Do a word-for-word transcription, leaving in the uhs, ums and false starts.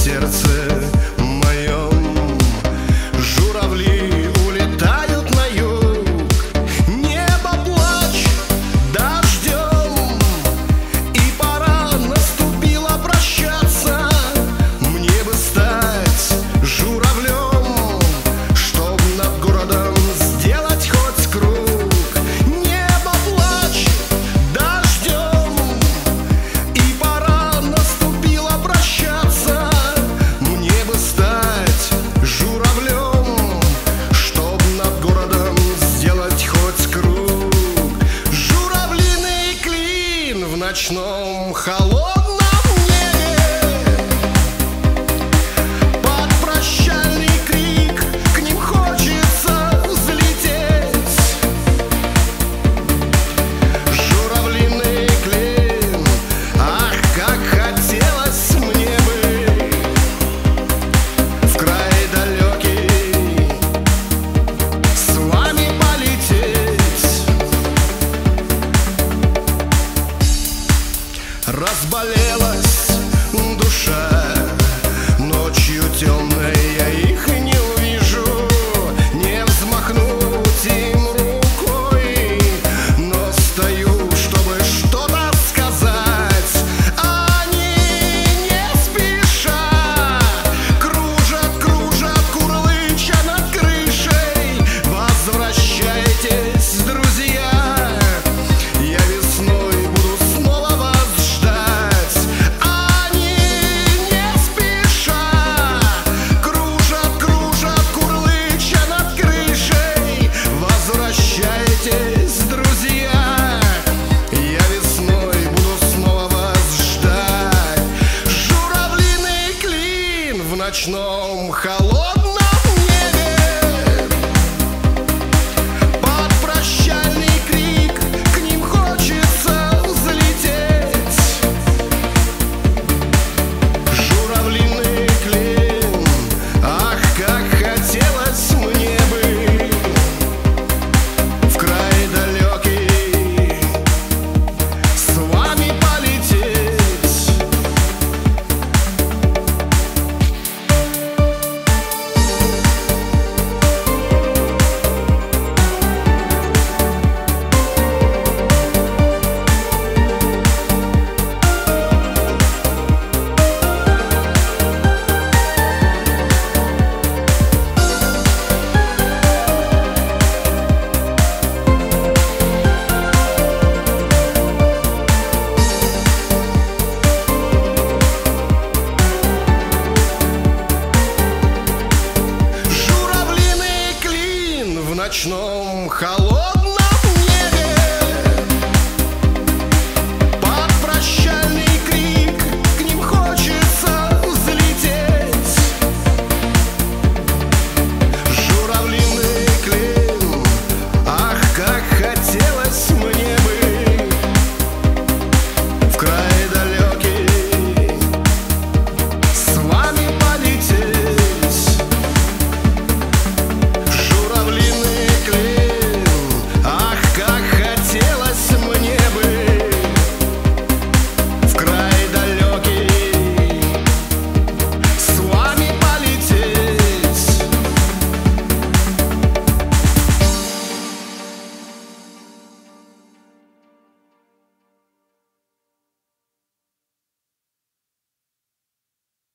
сердце моем. Журавли улетают на юг, небо плачь дождем, и пора наступила прощаться. Мне бы стать журавлем, чтоб над городом сделать хоть круг. Небо плачь дождем, и пора наступила прощаться. Мне бы стать журавлем, чтоб над городом сделать хоть круг. Журавлиный клин в ночном холодном небе, под прощальный крик к ним хочется взлететь. Журавлиный клин, ах, как хотелось мне бы в край далекий с вами полететь. Разболелась душа, ночью темной я их не увижу, не взмахнуть им рукой, но стою, чтобы что-то сказать. Они не спеша кружат, кружат, курлыча над крышей. Возвращайтесь, друзья, я весной буду снова вас ждать. Они не спеша кружат, кружат, курлыча над крышей. Возвращайтесь, друзья, я весной буду снова вас ждать. Журавлиный клин в ночном холодном небе, под прощальный крик к ним хочется взлететь. Журавлиный клин, ах, как хотелось мне бы в край далекий с вами полететь. Журавлиный клин в ночном холодном